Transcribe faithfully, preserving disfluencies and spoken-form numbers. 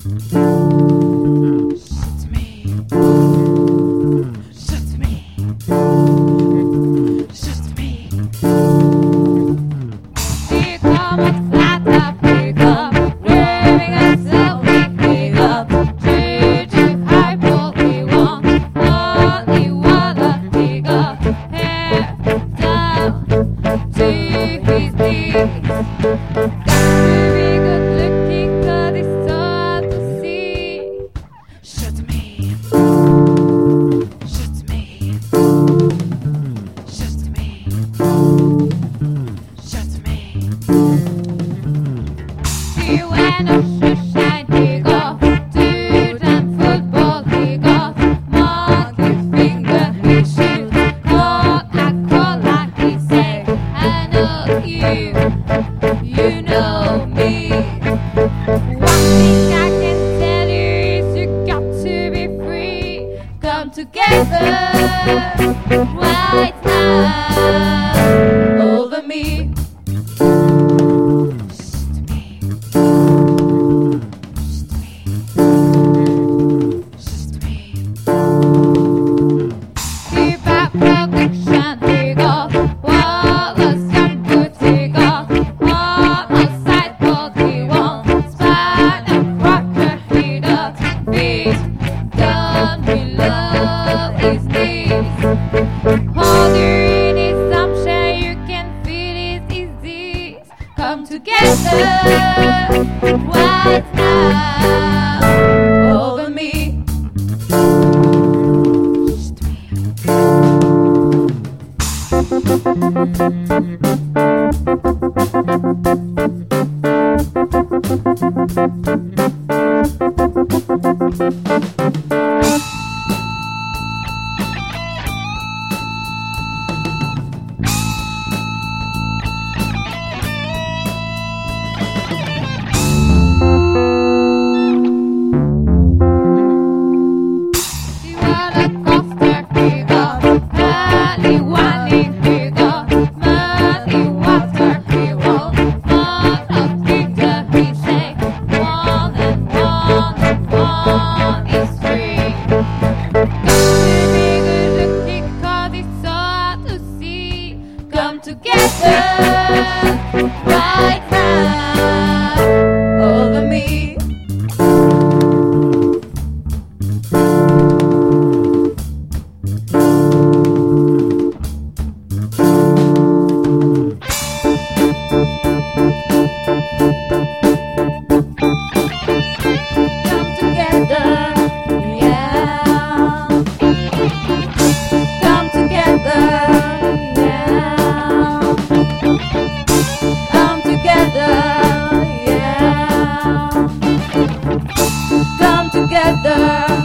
You know me. One thing I can tell you is you got to be free. Come together right now over me. Come together right now over me. Together right now over me. Come together, yeah. Come together, yeah. Come together, yeah. Come together.